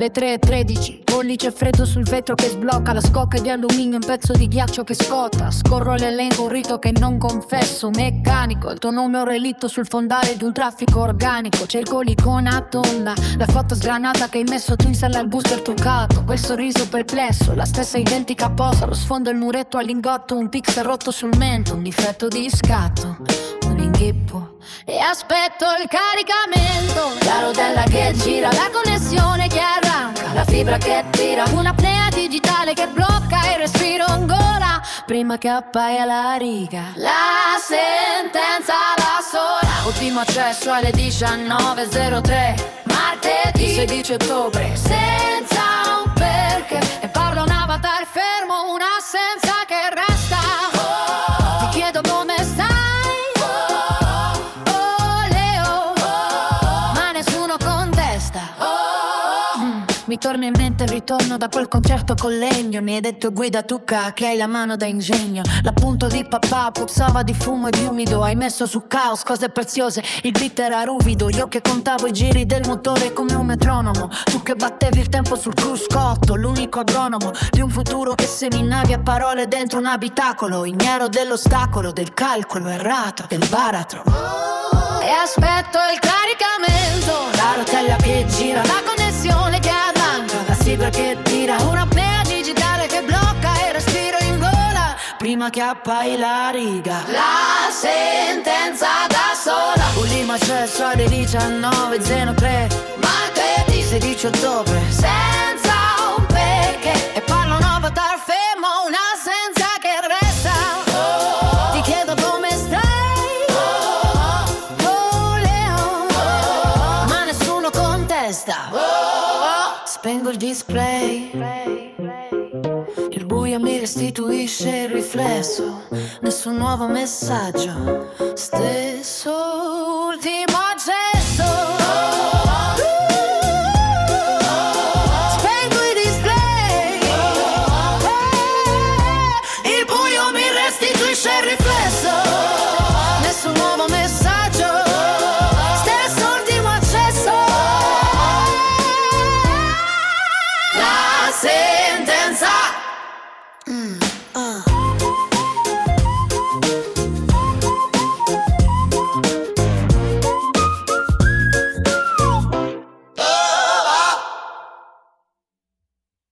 le 3:13, pollice freddo sul vetro che sblocca, la scocca di alluminio, un pezzo di ghiaccio che scotta. Scorro l'elenco, un rito che non confesso, meccanico, il tuo nome è un relitto sul fondale di un traffico organico. Cerco l'icona tonda, la foto sgranata che hai messo tu in sala al booster truccato. Quel sorriso perplesso, la stessa identica posa, lo sfondo, il muretto al lingotto, un pixel rotto sul mento, un difetto di scatto, un inghippo. E aspetto il caricamento, la rotella che gira, la connessione che arranca, la fibra che tira, un'apnea digitale che blocca il respiro in gola prima che appaia la riga. La sentenza da sola, ultimo accesso alle 19:03, martedì 16 ottobre, senza un perché, e parlo un avatar fermo, un'assenza che resta. Ti chiedo come stai. Mi torna in mente il ritorno da quel concerto con legno. Mi hai detto guida tu che hai la mano da ingegno. L'appunto di papà puzzava di fumo e di umido. Hai messo su caos cose preziose, il beat era ruvido. Io che contavo i giri del motore come un metronomo, tu che battevi il tempo sul cruscotto, l'unico agronomo di un futuro che seminavi a parole dentro un abitacolo, ignaro dell'ostacolo, del calcolo errato, del baratro. E aspetto il caricamento, la rotella che gira, la connessione che arranca, la fibra che tira, un'apnea digitale che blocca il respiro in gola prima che appai la riga. La sentenza da sola, ultimo accesso alle 19:03, martedì 16 ottobre, senza un perché, e parlo un avatar fermo, un'assenza che resta. Ti chiedo come stai. Spengo il display, il buio mi restituisce il riflesso, nessun nuovo messaggio, stesso